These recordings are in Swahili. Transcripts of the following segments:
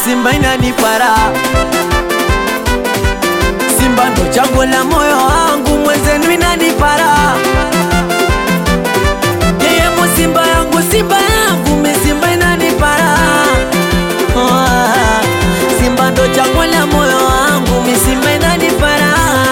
Simba inanipara. Simba ndo chaguo la moyo wangu, mwenzenu inanipara. Yeye mu Simba yangu, Simba yangu, mi Simba inanipara. Simba ndo chaguo la moyo wangu, mi Simba inanipara.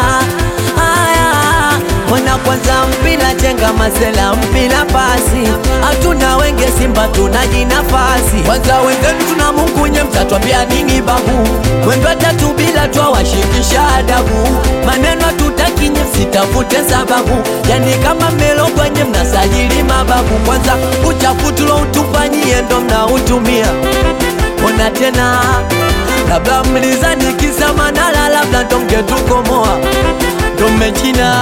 Mwana kwanza mpila chenga masela mpila pasi. Hatuna wenge Simba tunajinafasi. Kwanza wengenu tuna Mungu nye mtatwambia nini babu. Wendo tatu bila twa washikisha adabu. Maneno tutaki nye sitafute sababu. Yani kama melogwa nye mnasajili mababu. Kwanza uchafu tulo utufanyie ndo mnautumia. Ona tena labda mlizani kisa Manara, labda ndo mgetukomoa ndo mmechina.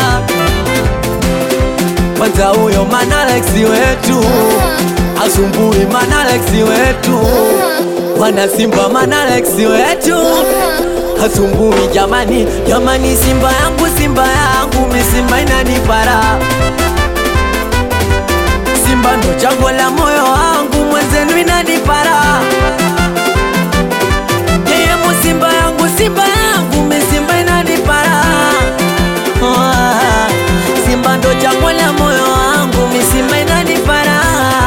Kwanza huyo Manara si wetu, asumbui Manara si wetu. Wana Simba Manara si wetu, asumbui. Jamani, jamani, Simba yangu, Simba yangu, mi Simba inanipara. Simba ndo chaguo la moyo wangu, mwenzenu inanipara. Yeye mu Simba yangu, Simba yangu, mi Simba inanipara. Simba ndo chaguo la moyo wangu, mi Simba inanipara.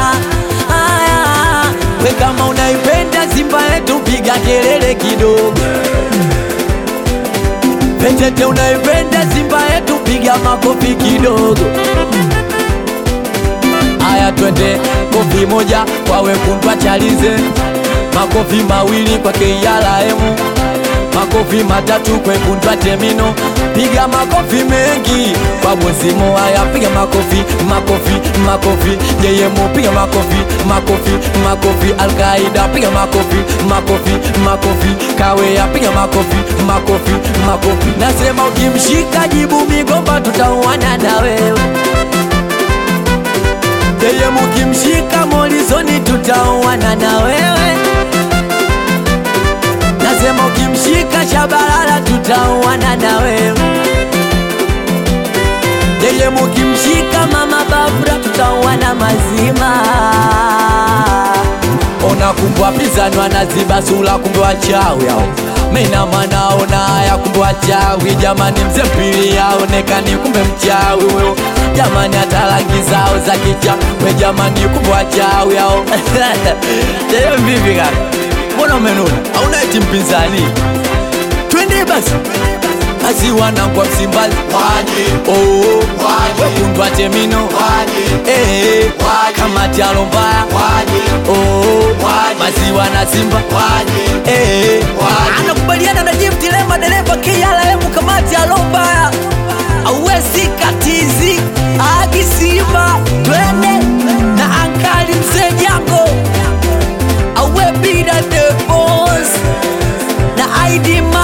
We kama unaipenda Simba yetu piga kelele kidogo. Petete unaipenda Simba yetu piga makofi kidogo. Aya twende, kofi moja kwa wekundu achalize. Makofi mawili kwa KRM. Makofi matatu kwa wekundu atemino. Piga makofi mengi kwa Bozimo. Aya piga makofi, makofi, makofi. JM piga makofi, makofi, makofi. Al-Qaeda piga makofi, makofi, makofi. Kawe ya piga makofi, makofi, makofi. Nasema ukimshika jibu migomba tutauana na wewe. JM ukimshika Morrison tutauana na wewe. Nasema ukimshika Shabalala tutauana na wewe. Yeye mukimshika Mama Barbara tutauana mazima. Ona kumbwa pizani wanaziba sula kumbe wachawi yao. Mena mwana ona ya kumbe wachawi. Jamani mzee mpili yaonekani kumbe mchawi wewe. Jamani atalangi zao za kicha. We jamani kumbe wachawi yao. Teo vipi kaka? Mbona umenuna? Hauna eti mpinzani? Twende basi. Basi wanangu wa Msimbazi waje, oh waje, wekundu atemino waje, kamati ya Lombaya waje, oh waje, basi wana Simba waje, anakubaliana na Gift Lema dereva KRM kamati ya Lombaya. Awesi katizi agi Simba twende na ankali mzee Jango. Awe bida the boss na ID